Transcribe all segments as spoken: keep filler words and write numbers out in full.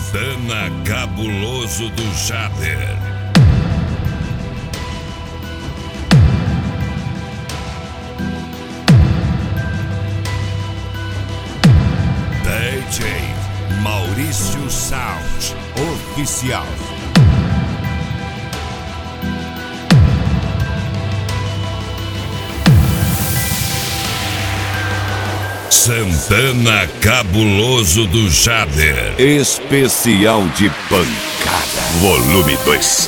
Santana Cabuloso do Jader. D J Maurício Sound Oficial. Santana Cabuloso do Jader. Especial de pancada. Volume dois.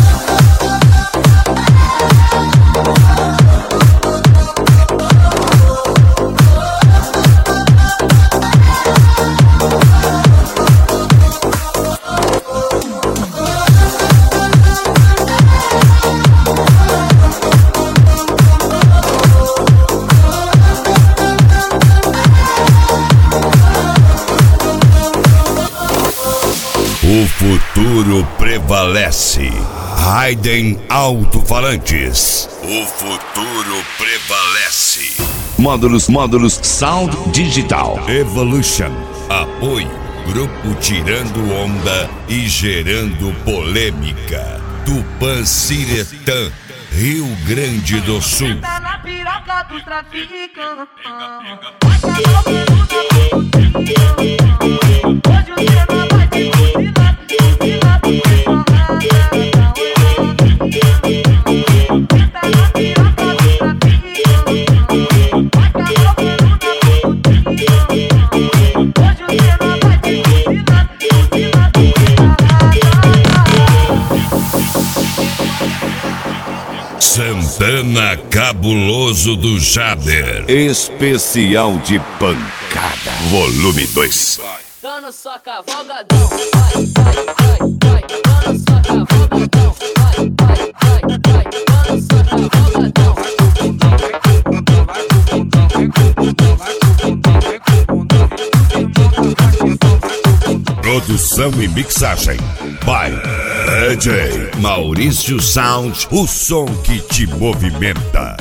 O futuro prevalece. Raiden Alto-Falantes. O futuro prevalece. Módulos, módulos, sound digital. Evolution. Apoio. Grupo Tirando Onda e Gerando Polêmica. Tupã-Ciretã, Rio Grande do Sul. Tá na piroca dos traficantes. Hoje o dia não vai ter Santana Cabuloso do Jader. Especial de pancada. Volume dois. Dando sua cavalgadão, vai, vai, vai, vai. Dando sua cavalgadão, vai, vai, vai, vai. Dando sua cavalgadão. Produção e mixagem by D J Maurício Sound, o som que te movimenta.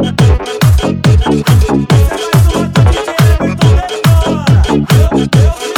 mais uma